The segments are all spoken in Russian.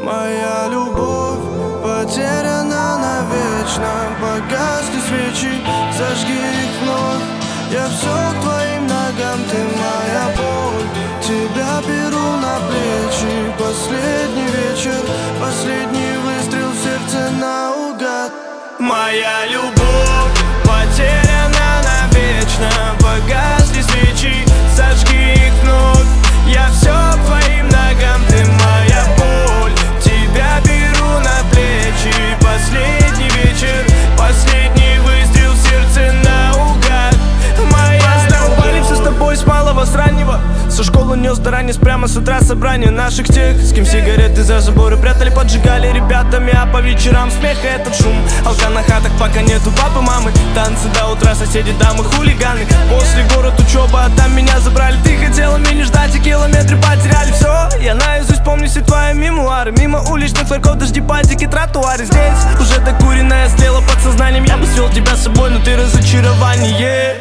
Моя любовь потеряна навечно. Погасли свечи, зажги их вновь. Я все к твоим ногам, ты моя боль. Тебя беру на плечи. Последний вечер, последний выстрел в сердце наугад. Моя любовь потеряна навечно. Погасли свечи, зажги их вновь. Я все к твоим ногам, ты моя боль. Тебя беру на плечи. Последний вечер, последний выстрел в сердце наугад. Валився с тобой с малого, с раннего. Со школы нес до ранец, прямо с утра собрание наших тех, с кем сигареты за заборы прятали, поджигали ребятами, а по вечерам смех и этот шум. Алка на хатах, пока нету папы, мамы. Танцы до утра, соседи, дамы, хулиганы. После город, учеба, а там меня забрали. Ты хотела меня ждать, и километры потеряли. Все, я наизусть помню все твои мемуары. Мимо уличных флажков, дожди, пазики, тротуары. Здесь уже докуренная слела под сознанием. Я бы свел тебя с собой, но ты разочарование.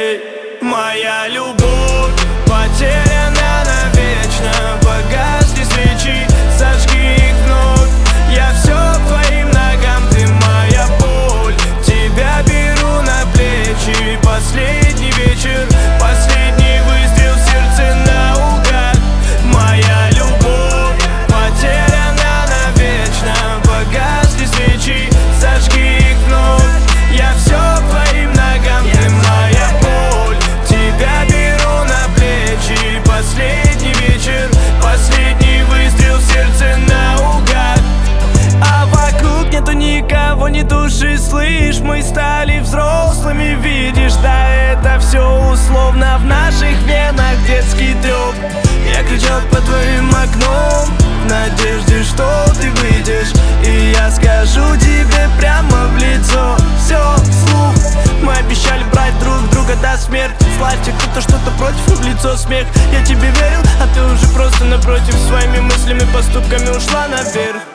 Моя любовь потеряна навечно. Погасли свечи, зажги их вновь. Я все к твоим ногам, ты моя боль. Тебя беру на плечи. Последний вечер, последний выстрел в сердце наугад. Моя любовь потеряна навечно. Погасли свечи, зажги их вновь. Я все к твоим ногам, ты моя боль. Тебя беру на плечи. Последний вечер, последний выстрел в сердце наугад. А вокруг нету никого, ни души, слышь. Мы стали взрослыми, видишь, да, это все условно. В наших венах детский трёп. Я кричал под твоим окном в надежде, что ты выйдешь, и я скажу тебе прямо в лицо все вслух. Мы обещали брать друг друга до смерти. Славьте, кто-то что-то против, и в лицо смех. Я тебе верил, а ты уже просто напротив. Своими мыслями, поступками ушла наверх.